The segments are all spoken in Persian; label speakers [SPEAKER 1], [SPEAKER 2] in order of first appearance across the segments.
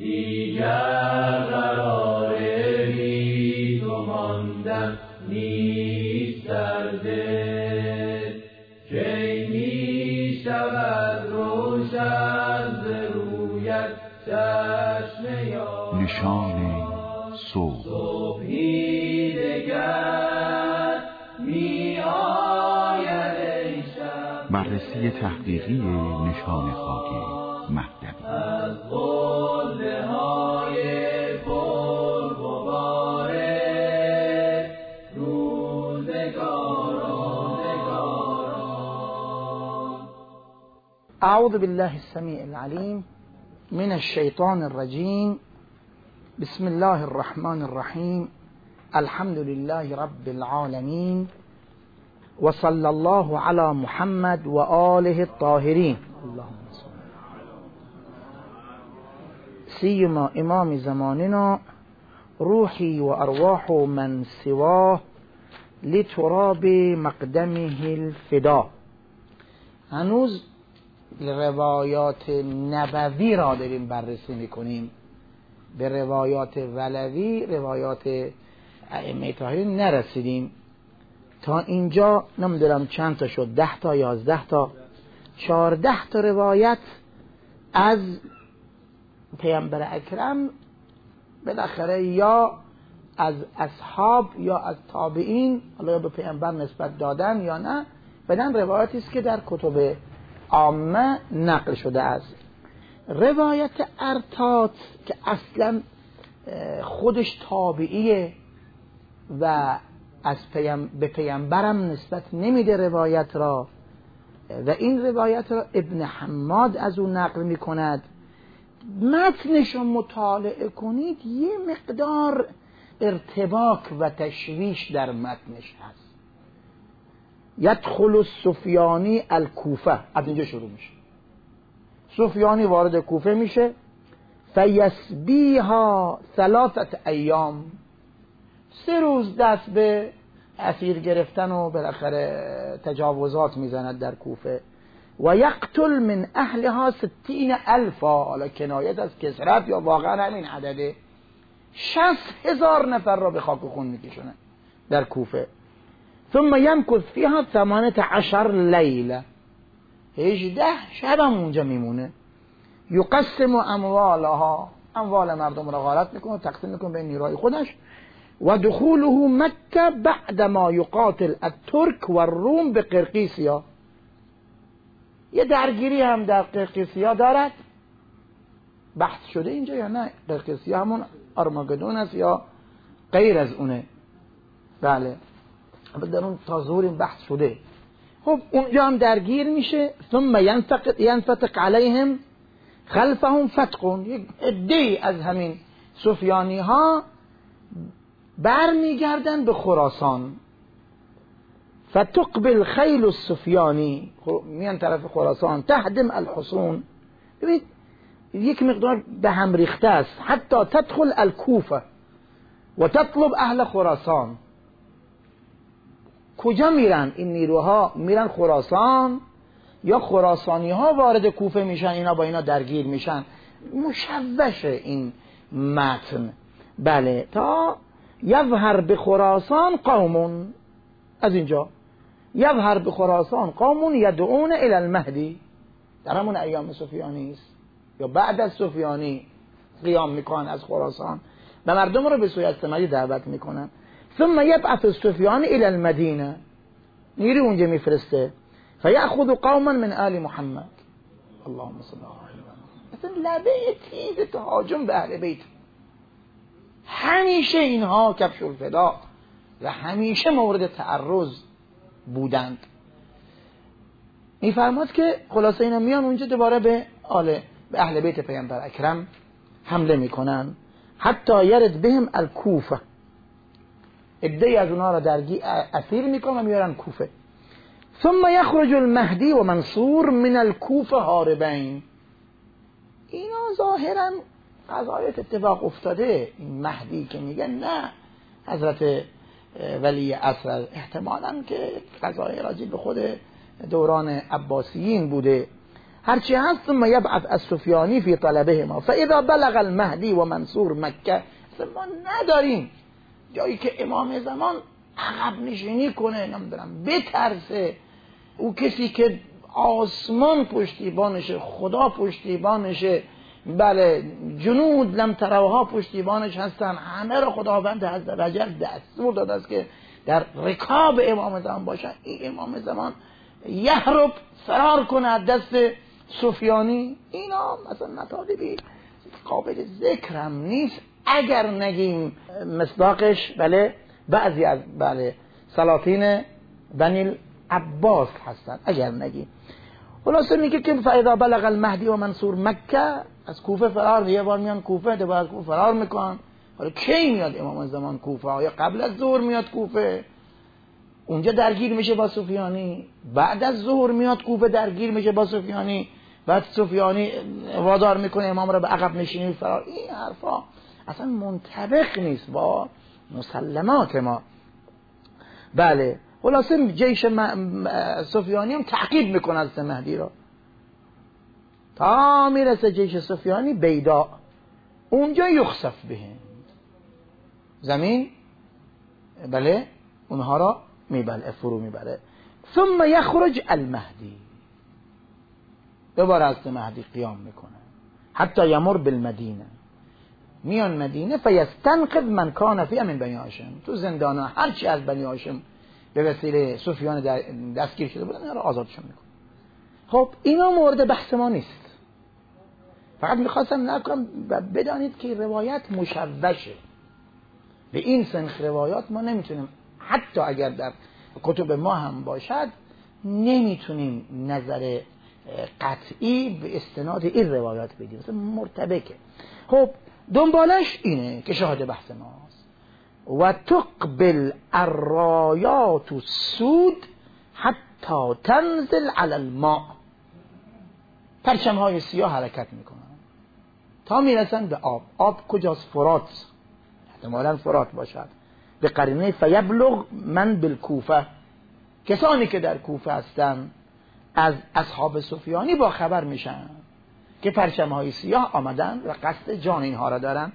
[SPEAKER 1] دیگر قرار بی تو ماندن نیست در دل، کی می شود روشن ز رویت چشم یار.
[SPEAKER 2] نشان صبح.
[SPEAKER 1] صبحی دگر می آید ای شب.
[SPEAKER 2] بررسی تحقیقی نشان خاکی مهدوی.
[SPEAKER 1] از قله های پرغبار روزگاران.
[SPEAKER 3] اعوذ بالله السمیع العلیم من الشیطان الرجیم. بسم الله الرحمن الرحیم. الحمد لله رب العالمین و صلی الله علی محمد و آله الطاهرین. اللهم سیما امام زماننا روحی و ارواح من سواه لتراب مقدمه الفدا. هنوز روایات نبوی را داریم بررسی میکنیم، به روایات ولوی، روایات ائمه طاهرین نرسیدیم. تا اینجا نمیدونم چند تا شد، 10 تا 11 تا 14 تا روایت از پیامبر اکرم بالاخره یا از اصحاب یا از تابعین، حالا به پیامبر نسبت دادن یا نه، بدن روایتی است که در کتب عامه نقل شده است. روایت ارتات که اصلا خودش تابعیه و از به پیامبرم نسبت نمیده روایت را، و این روایت را ابن حماد از او نقل میکند. متنش را مطالعه کنید، یه مقدار ارتباک و تشویش در متنش هست. یدخل السفیانی الکوفه، از اینجا شروع میشه. سفیانی وارد کوفه میشه. فیسبیها 3 ایام، 3 روز دست به اسیر گرفتن و بالاخره تجاوزات میزند در کوفه. و یقتل من اهلها 60,000، حالا کنایت از کثرت یا واقعا همین عدده، 60,000 نفر را به خاک و خون میکشونه در کوفه. ثم یمکث فیها 18 لیله، 18 شب هم اونجا میمونه. یقسم اموالها، اموال مردم را غارت میکنه، تقسیم میکنه بین نیروهای خودش. و دخوله مکه بعد ما یقاتل الترک و الروم به قرقیسیا، یه درگیری هم در قرقیسیا دارد. بحث شده اینجا یا نه؟ قرقیسیا همون آرماگدون است یا غیر از اونه؟ بله، در اون تا ظهور این بحث شده. خب اونجا هم درگیر میشه. ثم ینفتق علیهم خلفهم فتقون، یک عده‌ای از همین سفیانی ها برمیگردن به خراسان. فتقبل خیل السفیانی، میان طرف خراسان. تهدم الحصون، ببینید یک مقدار به هم ریخته است. حتی تدخل الکوفه و تطلب اهل خراسان. کجا میرن این نیروها؟ میرن خراسان یا خراسانی ها وارد کوفه میشن، اینا با اینا درگیر میشن. مشوشه این متن. بله، تا یظهر به خراسان قوم، از اینجا یظهر به خراسان قوم یدعون الی المهدی، در همون ایام سفیانی است یا بعد از سفیانی قیام میکنن از خراسان و مردم رو به سوی مهدی دعوت میکنن. ثم یبعث السفیانی الی المدینه، نیروی اونجا میفرسته. فیأخذ قوما من آل محمد، اللهم صل علی محمد. مثلا لبه تیز تهاجم به اهل بیت. همیشه اینها کفش الفدا و همیشه مورد تعرض بودند. میفرماد که خلاصه اینا میان اونجا دوباره به اهل بیت پیامبر اکرم حمله میکنن. حتی یرد بهم الکوفه، عده‌ای از اونها را درگیر اسیر میکنن و میارن کوفه. ثم یخرج المهدی و منصور من الکوفه هاربین. اینا ظاهرا قضایت اتفاق افتاده. این مهدی که میگن نه حضرت ولی عصر، احتمالاً که قضای راجع به خود دوران عباسیین بوده. هرچی هست ثم یبعث السفیانی فی طلبهما فاذا بلغ المهدی و منصور مکه. ما نداریم جایی که امام زمان عقب نشینی کنه، نمیدونم بترسه. او کسی که آسمان پشتیبانشه، خدا پشتیبانشه، بله جنود لم تروها پشتیبانش هستن، همه رو خداوند حضرت وجل دستور داده است که در رکاب امام زمان باشن. این امام زمان یهرب فرار کنه از دست سفیانی، اینا مثلا مطالبی قابل ذکر هم نیست اگر نگیم مصداقش بله بعضی از بله سلاطین بنی عباس هستن، اگر نگیم. خلاصه میگه که فاذا بلغ المهدی و منصور مکه، از کوفه فرار، یه بار میان کوفه، دو بار کوفه فرار میکنن. حالا کی میاد امام زمان کوفه؟ یا قبل از ظهر میاد کوفه، اونجا درگیر میشه با سفیانی، بعد از ظهر میاد کوفه درگیر میشه با سفیانی، بعد سفیانی وادار میکنه امام را به عقب نشینی فرار. این حرفا اصلا منطبق نیست با مسلمات ما. بله خلاصه جیش سفیانی هم تعقیب میکنه از مهدی را تا میرسه جیش سفیانی بیدا، اونجا یخسف بهم، زمین بله اونها را میبره، فرو میبره. ثم یخرج المهدی، دوباره از مهدی قیام میکنه حتی یمر بالمدینه، میان مدینه فیستنقذ من کان فیها من بنی هاشم، تو زندان هرچی از بنی هاشم به وسیله سفیان دستگیر شده بودن اینا رو آزادشون میکنه. خب اینا مورد بحث ما نیست، فقط میخواستم نکنم بدانید که روایت مشوشه. به این سنخ روایات ما نمیتونیم، حتی اگر در کتب ما هم باشد، نمیتونیم نظر قطعی به استناد این روایات بدیم، مثلا مرتبکه. خب دنبالش اینه که شاهد بحث ماست. و تقبل الرایات السود حتی تنزل علی الماء، پرچم های سیاه حرکت میکنن تا میرسن به آب. آب کجاست؟ فرات، احتمالاً فرات باشد. به قرینه فیبلغ من بالکوفه، کسانی که در کوفه هستن از اصحاب سفیانی با خبر میشن که پرچم های سیاه آمدن و قصد جان اینها را دارن.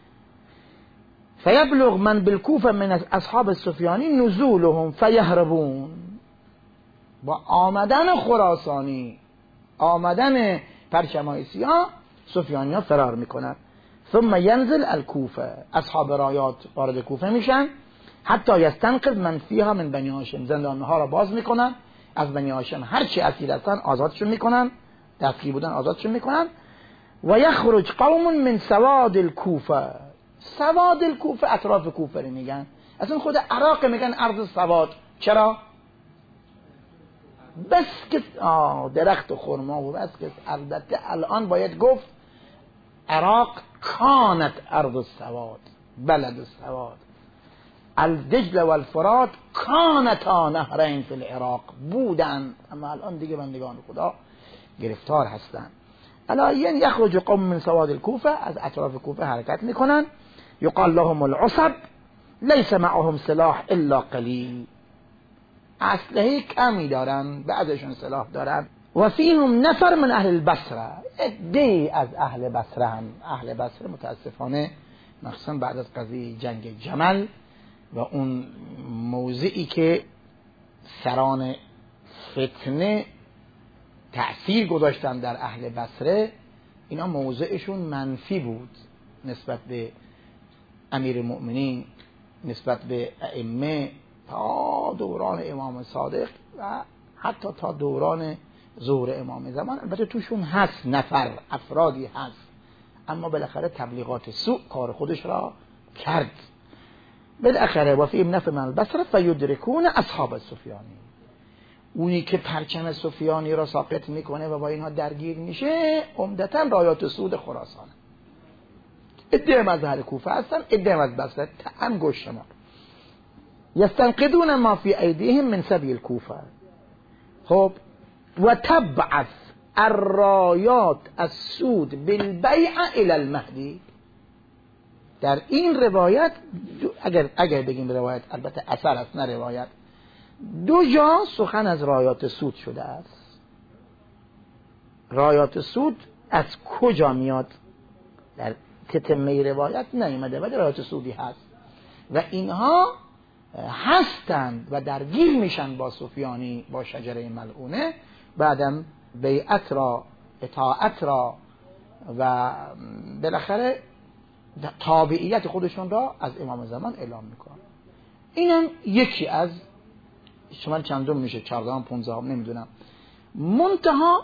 [SPEAKER 3] فیبلغ من بالکوفه من اصحاب سفیانی نزولهم فیهربون، با آمدن خراسانی، آمدن پرچم های سیاه، سفیانی ها فرار میکنن. ثم ینزل الکوفه، اصحاب رایات وارد کوفه میشن حتی یستنقذ من فیها من بنی هاشم، زندانها را باز میکنن، از بنی هاشم هرچی اسیر هستن آزادشون میکنن، دستگیر بودن آزادشون میکنن. و یخرج قوم من سواد الکوفه، سواد الکوفه اطراف کوفه رو میگن، اصلا خود عراق میگن ارض سواد. چرا؟ بس که درخت خرما و بس که، البته الان باید گفت عراق کانت ارض السواد، بلد السواد، الدجل و الفرات کانتا نهرین فی العراق، بودن اما الان دیگه بندگان خدا گرفتار هستن. الان یخرج قوم من سواد الکوفه، از اطراف کوفه حرکت میکنن. یقال لهم العصب لیس معهم سلاح الا قلیل، اسلحه کمی دارن، بعضشون سلاح دارن. و فیهم نفر من اهل البصره، عده‌ای از اهل بصره هم، اهل بصره متاسفانه مخصوصا بعد از قضیه جنگ جمل و اون موضعی که سران فتنه تأثیر گذاشتن در اهل بصره، اینا موضعشون منفی بود نسبت به امیر مؤمنین، نسبت به ائمه، تا دوران امام صادق و حتی تا دوران ظهور امام زمان. البته توشون هست نفر، افرادی هست، اما بالاخره تبلیغات سوء کار خودش را کرد. بالاخره و فیهم نفر من البصره فیدرکون اصحاب سفیانی، اونی که پرچم سفیانی را ساقط میکنه و با اینها درگیر میشه عمدتاً رایات سود خراسان. ادعا از اهل کوفه هستن، ادعا از بصره، هم گوش شما. یستنقذون ما فی ایدیهم من سبی الکوفه. خب و تبعث الرایات السود بالبیع الی المهدی. در این روایت اگر بگیم روایت، البته اثر است نه روایت، دو جا سخن از رایات سود شده است. رایات سود از کجا میاد؟ در تتمه روایت نیامده ولی رایات سودی هست و اینها هستند و درگیر میشن با سفیانی، با شجره ملعونه، بعدم بیعت را، اطاعت را و بالاخره تابعیت خودشون را از امام زمان اعلام میکنن. اینم یکی از شمال چندم میشه، 14 15 نمیدونم. منتها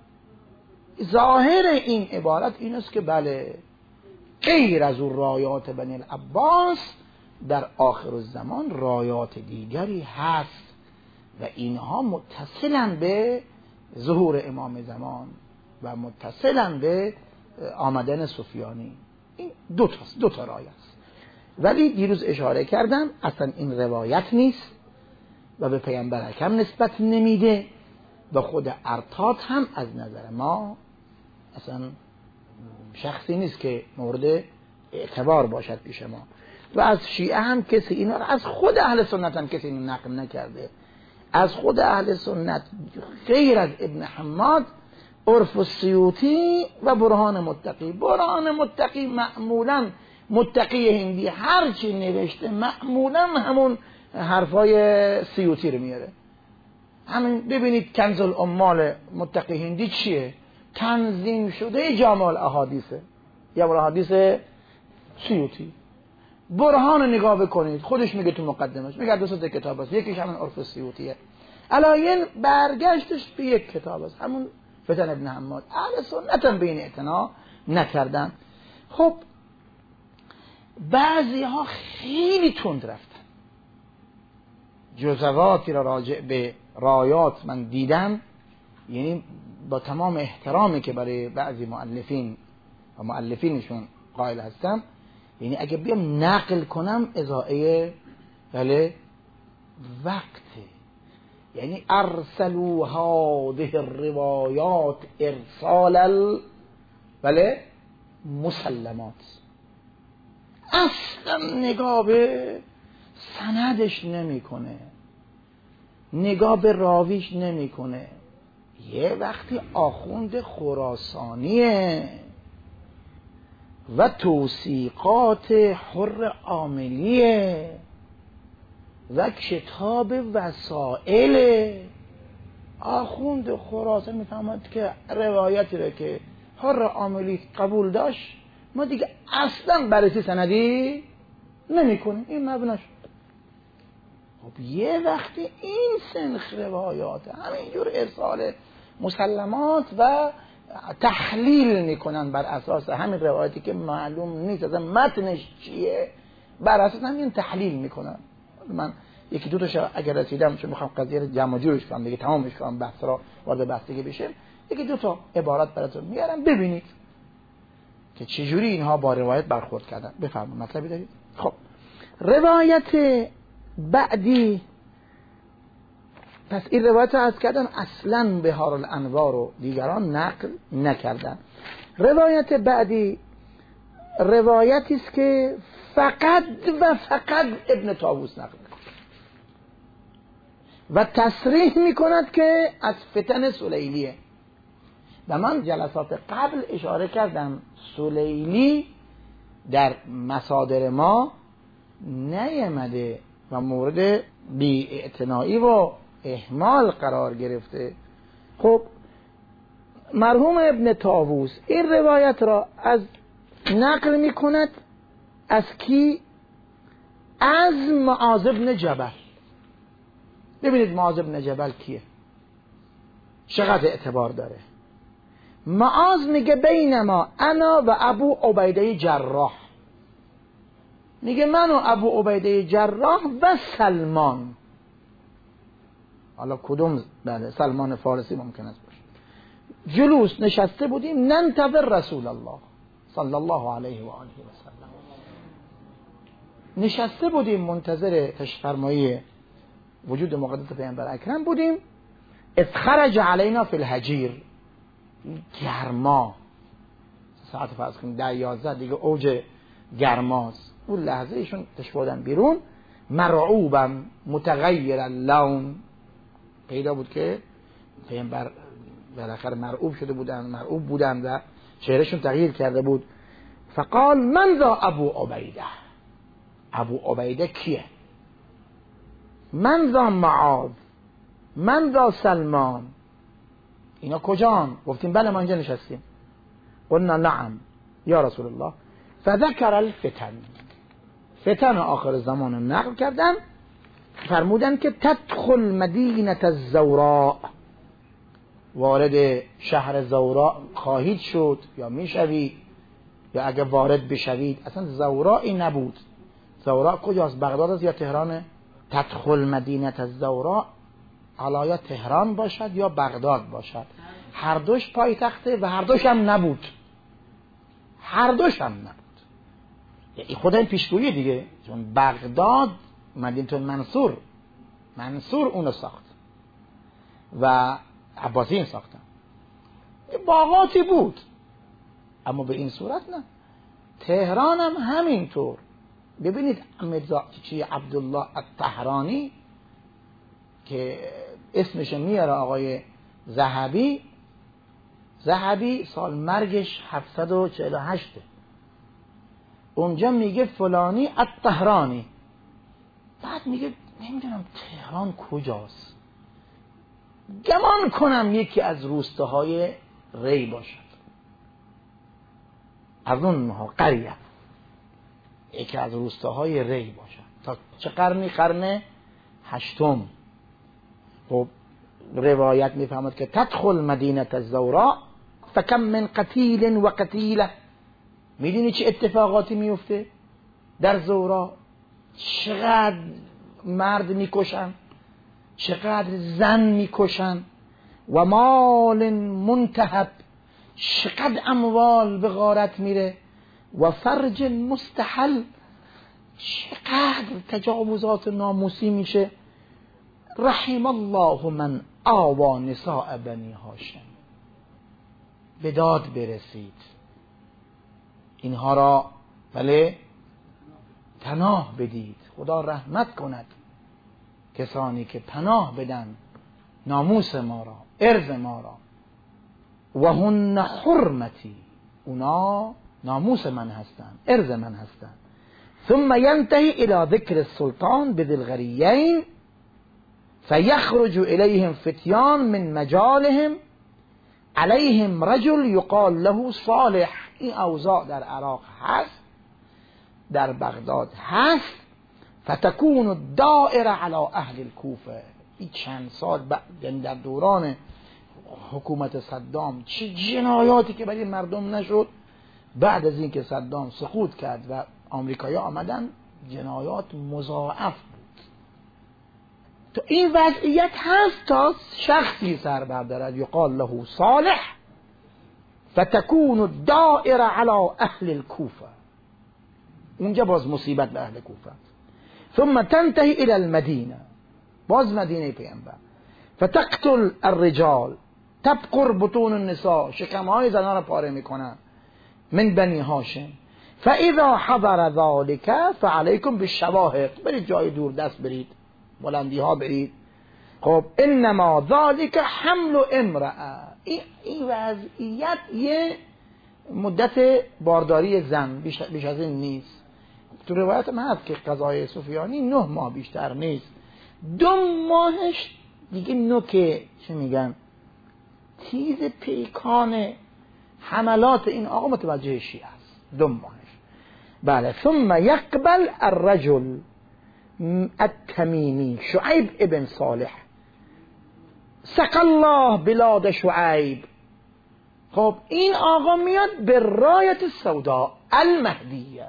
[SPEAKER 3] ظاهر این عبارت این است که بله غیر از اون رایات بنی العباس در آخر الزمان رایات دیگری هست و اینها متصلن به ظهور امام زمان و متصلن به آمدن سفیانی. این دو تا رایه است. ولی دیروز اشاره کردم اصلا این روایت نیست و به پیامبر اکرم نسبت نمیده و خود ارتاد هم از نظر ما اصلا شخصی نیست که مورد اعتبار باشد پیش ما و از شیعه هم کسی اینا را، از خود اهل سنت هم کسی اینو نقل نکرده. از خود اهل سنت غیر از ابن حماد، عرف السیوطی و برهان متقی. برهان متقی معمولا متقی هندی هر چی نوشته معمولا همون حرفای سیوطی رو میاره. همین ببینید کنز العمال متقی هندی چیه؟ تنظیم شده جامع الاحادیثه یا الاحادیث سیوطی. برهان رو نگاه بکنید، خودش میگه تو مقدمش، میگه دو تا کتاب است، یکیش همون عرف السیوطیه. علاین برگشتش به یک کتاب است، همون فتن ابن حماد. اهل سنت هم به این اعتنا نکردن. خب بعضی ها خیلی تند رفتن. جزواتی را راجع به رایات من دیدم، یعنی با تمام احترامی که برای بعضی مؤلفین و مؤلفینشون قائل هستم، یعنی اگه بیام نقل کنم ازائه وقته، یعنی ارسلوا هذه الروایات ارسال مسلمات. اصلا نگاه به سندش نمی کنه، نگاه به راویش نمی کنه. یه وقتی آخوند خراسانیه و توثیقات حر عاملیه و کتاب وسائل، آخوند خراسان میفهمد که روایتی رو که حر عاملی قبول داشت ما دیگه اصلا بررسی سندی نمی کنیم، این مبناش. خب یه وقتی این سنخ روایات همینجور ارسال مسلمات و تحلیل میکنن بر اساس همین روایتی که معلوم نیست اصلا متنش چیه، بر اساس همین تحلیل میکنن. من یکی دو تا اگر رسیدم چون میخوام قضیه رو جمع جورش کنم دیگه تمامش کنم، بحث را وارد بحث دیگه بشه، یکی دو تا عبارت براتون میارم ببینید که چجوری اینها با روایت برخورد کردن. بفرمایید مطلبی دارید؟ خب روایت بعدی، پس این روایت رو از کردن اصلا بهار الانوار و دیگران نقل نکردن. روایت بعدی روایتی است که فقط و فقط ابن طاووس نقل میکنه و تصریح میکند که از فتن سلیلیه. و من جلسات قبل اشاره کردم سلیلی در مصادر ما نیامده و مورد بی‌اعتنایی و اهمال قرار گرفته. خب مرحوم ابن طاووس این روایت را از نقل می کند از کی؟ از معاذ بن جبل. ببینید معاذ بن جبل کیه، چقدر اعتبار داره. معاذ میگه بینما انا و ابو عبیده جراح، میگه من و ابو عبیده جراح و سلمان، حالا کدوم؟ بله سلمان فارسی ممکن است باشه، جلوس نشسته بودیم ننتظر رسول الله صلی الله علیه و آله و سلم، نشسته بودیم منتظر تشریف‌فرمایی وجود مقدس پیامبر اکرم بودیم. اذ خرج علینا فی الحجیر، گرما ساعت فرض کنید 10-11 دیگه اوج گرماست. اون لحظه ایشون تشبودن بیرون، مرعوبم متغیر اللون، پیدا بود که پیامبر بالاخره مرعوب بودن و چهرهشون تغییر کرده بود. فقال من ذا ابو عبیده، ابو عبیده کیه؟ من ذا معاذ، من ذا سلمان، اینا کجان؟ گفتیم بله ما اینجا نشستیم. قلنا نعم یا رسول الله. فذكر الفتن، فتن آخر زمان رو نقل کردن، فرمودن که تدخل مدینه الزوراء، وارد شهر زوراء خواهید شد یا میشوید، یا اگه وارد بشوید. اصلا زورائی نبود. زوراء کجاست؟ بغداد است یا تهرانه؟ تدخل مدینه الزوراء حالا یا تهران باشد یا بغداد باشد، هر دوش پایتخته و هر دوش هم نبود، هر دوش هم نبود. یعنی خود این پیشگویی دیگه، چون بغداد مدینه منصور اونو ساخت و عباسیین ساختن، باغاتی بود، اما به این صورت نه. تهران هم همینطور. ببینید میرزا عبدالله الطهرانی که اسمش میاره آقای ذهبی سال مرگش 748، اونجا میگه فلانی الطهرانی، بعد میگه نمیدونم تهران کجاست، گمان کنم یکی از روستاهای ری باشد، از اونها قریه، یکی از روستاهای ری باشد. تا چه قرنی؟ قرن 8. خب روایت میفهمد که تدخل مدینه الزوراء فکم من قتیل و قتیله. میدونی چه اتفاقاتی میفته در زورا؟ چقدر مرد میکشن، چقدر زن میکشن، و مال منتهب، چقدر اموال به غارت میره، و فرج مستحل، چقدر تجاوزات ناموسی میشه. رحم الله من آوا نساء بنی هاشم. به داد برسید اینها را، بله پناه بدید. خدا رحمت کند کسانی که پناه بدن ناموس ما را، ارض ما را. و هن حرمتی، اونا ناموس من هستند، ارض من هستند. ثم ينتهي الى ذكر السلطان بذي الغريين فيخرج اليهم فتيان من مجالهم عليهم رجل يقال له صالح. این اوضاع در عراق هست، در بغداد هست. فتكون الدائره على اهل الكوفه. این چند سال بعد، یعنی در دوران حکومت صدام، چه جنایاتی که برای مردم نشد. بعد از اینکه صدام سقوط کرد و آمریکایی‌ها آمدن، جنایات مضاعف بود. تو این وضعیت هست تا شخصی سر بردارد یقال له صالح، فتكون الدائره على اهل الكوفه. اونجا باز مصیبت به اهل کوفه. ثم تنتهي الى المدینه، باز مدینه پیامبر. فتقتل الرجال، تبقر بطون النساء، شکمهای زنان را پاره میکنن، من بنی هاشم. فاذا حضر ذلك فعليكم بالشواهق. برید جای دور دست، برید بلندی ها برید. خب انما ذلك حمل امرأه. این وضعیت یه مدت بارداری زن، بیش از این نیست. تو روایت هم هست که قضای سفیانی 9 ماه بیشتر نیست. 2 ماهش دیگه نوک چه میگن تیز پیکان حملات این آقا متوجه شیعه است. 2 ماهش. بله. ثم يقبل الرجل التميمي شعيب ابن صالح، سقى الله بلاد شعيب. خب این آقا میاد به رایت السوداء المهدیه،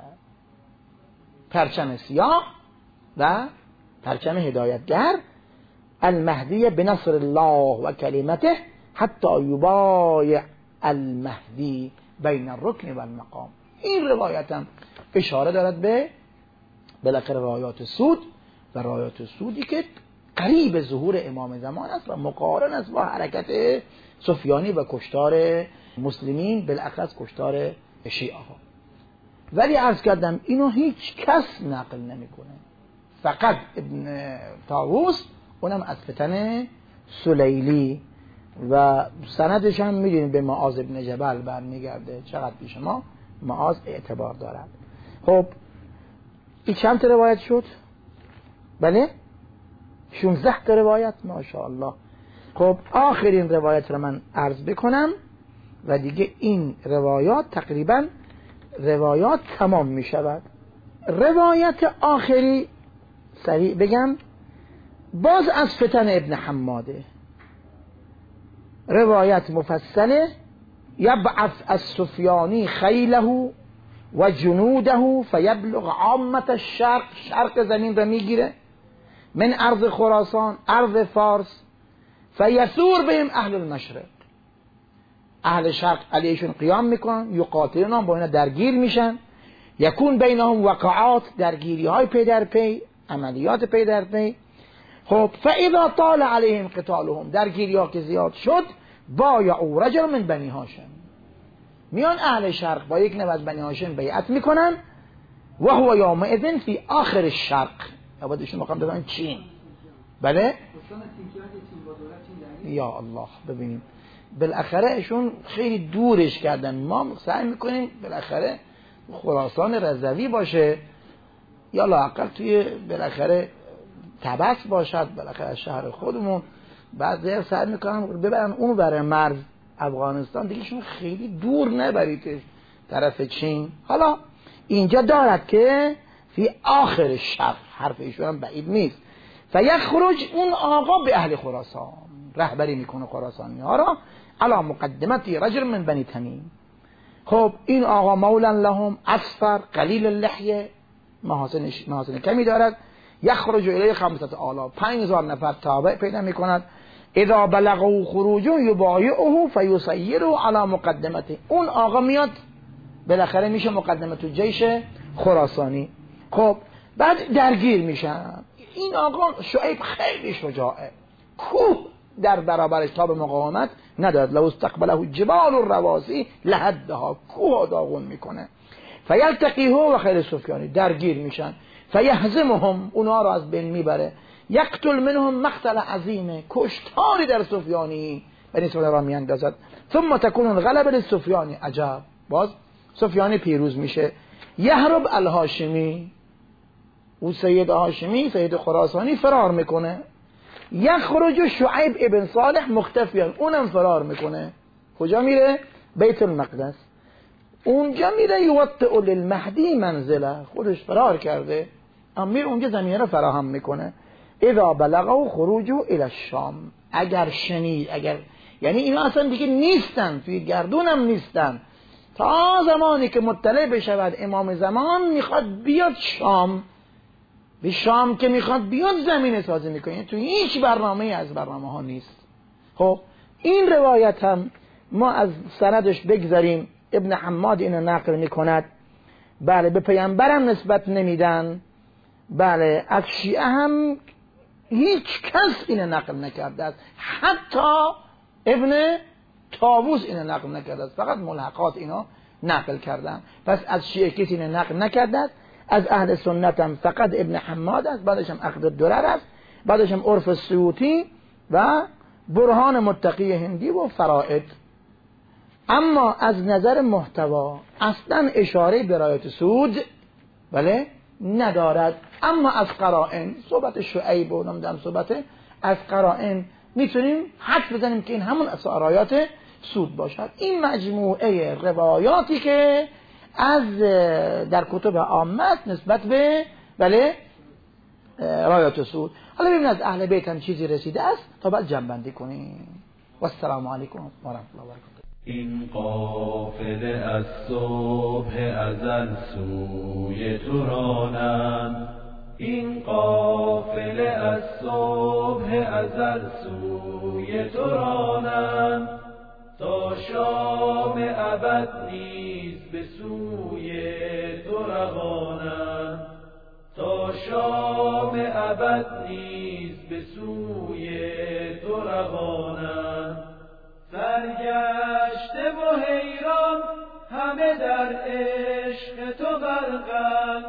[SPEAKER 3] پرچم سیاه و پرچم هدایتگر، المهدیه بنصر الله و کلمته حتی یبایع المهدی بین الرکن و المقام. این روایت هم اشاره دارد به بالاخره رایات سود و رایات سودی که قریب ظهور امام زمان است و مقارن است با حرکت سفیانی و کشتار مسلمین، بالاخره کشتار شیعه ها. ولی عرض کردم اینو هیچ کس نقل نمیکنه، فقط ابن طاووس، اونم از فتن سلیلی و سندش هم میدونید به معاذ بن جبل برمیگرده. چقدر پیش ما معاذ اعتبار دارد. خب این چند تا روایت شد؟ بله 16 تا روایت، ماشاءالله. خب آخرین روایت رو من عرض بکنم و دیگه این روایات تقریبا روایات تمام می شود. روایت آخری سریع بگم، باز از فتن ابن حماده، روایت مفصله. یبعث السفیانی خیله و جنوده فیبلغ عامة الشرق، شرق زمین رو میگیره، من ارض خراسان ارض فارس، فیثور بهم اهل المشرق، اهل شرق علیشون قیام میکنن، یقاتلون، با اینا درگیر میشن، یکون بینهم وقعات، درگیری های پی در پی، عملیات پی در پی. خب فاذا طال علیهم قتالهم، درگیری ها که زیاد شد، بایعوا رجل من بنی هاشم، میان اهل شرق با یک نفر از بنی هاشم بیعت میکنن، و هو یومئذ فی آخر الشرق، بعدشون مقام دادن چین. بله یا الله، ببینیم بالاخره اشون خیلی دورش کردن. ما سعی میکنیم بالاخره خراسان رضوی باشه یا لااقل توی بالاخره طبس باشد، بالاخره شهر خودمون. بعضی سعی میکنن ببرن اون برای مرز افغانستان، دیگه شون خیلی دور نبرید طرف چین. حالا اینجا دارد که فی آخر شهر، حرف ایشون هم بعید نیست. فیخرج، اون آقا به اهل خراسان رهبری میکنه خراسانی ها را، علی مقدمتی رجل من بنی تمیم. خب این آقا مولا لهم، اصفر قلیل اللحیه، محاسن کمی دارد. یخرج الیه 5000، 5000 نفر تابع پیدا میکند. اذا بلغوا خروجه یبایعه فیسیره علی مقدمته، اون آقا میاد بالاخره میشه مقدمت جیش خراسانی. خب بعد درگیر میشن. این آقا شعیب خیلی شجاعه، کوه در برابرش تاب مقاومت نداد. لو استقبله جبال الرواسی لهدها، کوه داغون میکنه. فیلتقیه و خیل سفیانی، درگیر میشن. فیهزمهم، اونها رو از بین میبره. یقتل منهم مقتل عظیمه، کشتاری در سفیانی بنی سفیان را میاندازد. ثم تکون الغلبه للسفیانی، عجب، باز سفیانی پیروز میشه. یهرب الهاشمی، او سید هاشمی سید خراسانی فرار میکنه. یخرج شعیب ابن صالح مختفیان، اونم فرار میکنه. کجا میره؟ بیت المقدس. اونجا میره یوطئ للمهدی منزله، خودش فرار کرده، امیر اونجا زمینه رو فراهم میکنه. اذا بلغوا خروجه الى الشام، اگر شنید، یعنی اینا اصلا دیگه نیستن، توی گردون هم نیستن، تا زمانی که مطلع بشود امام زمان میخواد بیاد شام. به شام که میخواد بیاد زمین سازی میکنه، تو هیچ برنامه از برنامه ها نیست. خب این روایت هم ما از سندش بگذاریم. ابن حماد اینو نقل میکند. بله به پیامبرم نسبت نمیدن. بله از شیعه هم هیچ کس اینو نقل نکرده است، حتی ابن طاووس اینو نقل نکرده است، فقط ملحقات اینو نقل کردن. پس از شیعه کسی اینو نقل نکرده است. از اهل سنت هم فقط ابن حماد است، بعدش هم عقد الدرر است، بعدش هم عرف السیوطی و برهان متقی هندی و فرائد. اما از نظر محتوا اصلا اشاره به رایت سود بله ندارد. اما از قرائن، صحبت شعیب و نمیدونم صحبت از قرائن میتونیم حد بزنیم که این همون رایات سود باشد. این مجموعه روایاتی که از در کتب عامه نسبت به بله رایات سود. حالا ببینید از اهل بیت هم چیزی رسیده است تا بعد جمع بندی کنیم. و السلام علیکم و رحمت الله و برکاته.
[SPEAKER 1] این قافله از صبح ازل سوی تو رانند، این قافله از صبح ازل سوی تو رانند، تا شام ابد نیز به سوی تو روانند، تا شام ابد نیز به سوی تو روانند. سرگشته و حیران همه در عشق تو غرقند،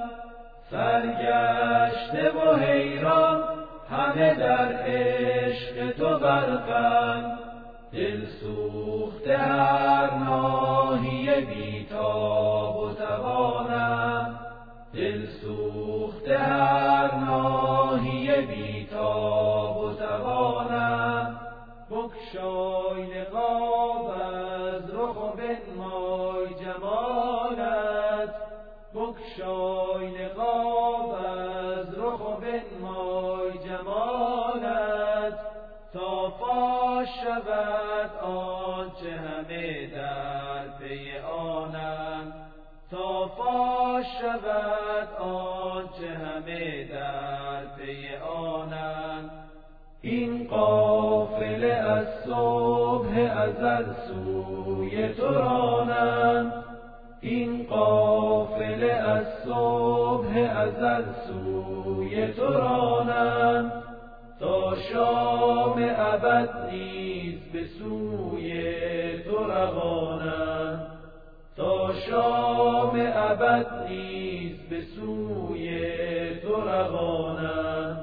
[SPEAKER 1] سرگشته و حیران همه در عشق تو غرقند. دل سوخته هر ناحیه بیتاب و توانم، دل سوخته هر ناحیه بیتاب و توانم. بگشای نقاب از رخ و بنمای جمالت، بگشای نقاب از رخ و بنمای جمالت، تا فاش شود آنچه همه در پی آنم، تا فاش شود آنچه همه در پی آنم. این قافله از صبح ازل سوی تو رانم، این قافله از صبح ازل سوی تو رانم، تا شام ابد نیز به سوی تو روانم، تا شام ابد نیز به سوی تو روانم.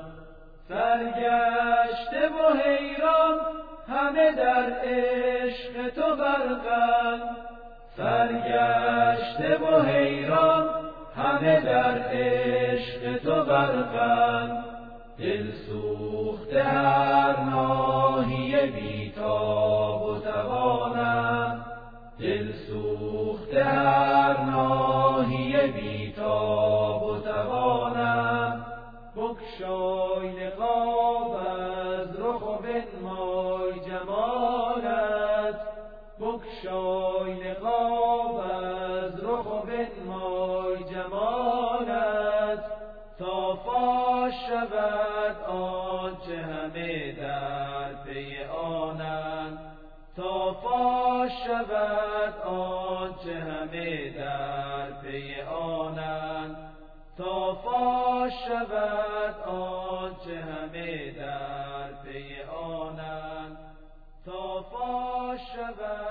[SPEAKER 1] سرگشته و حیران همه در عشق تو غرقند، سرگشته و حیران همه در عشق تو غرقند. دل سوخته هر ناحیه بیتاب و توانم، دل سوخته هر ناحیه بیتاب و توانم. بگشای نقاب از رخ و بنمای جمالت، بگشای نقاب از رخ و بنمای جمالت، تا فاش شود آنچه همه در پی آنم، تا فاش شود آنچه همه در پی آنم، تا فاش شود آنچه همه در پی آنم، تا فاش شود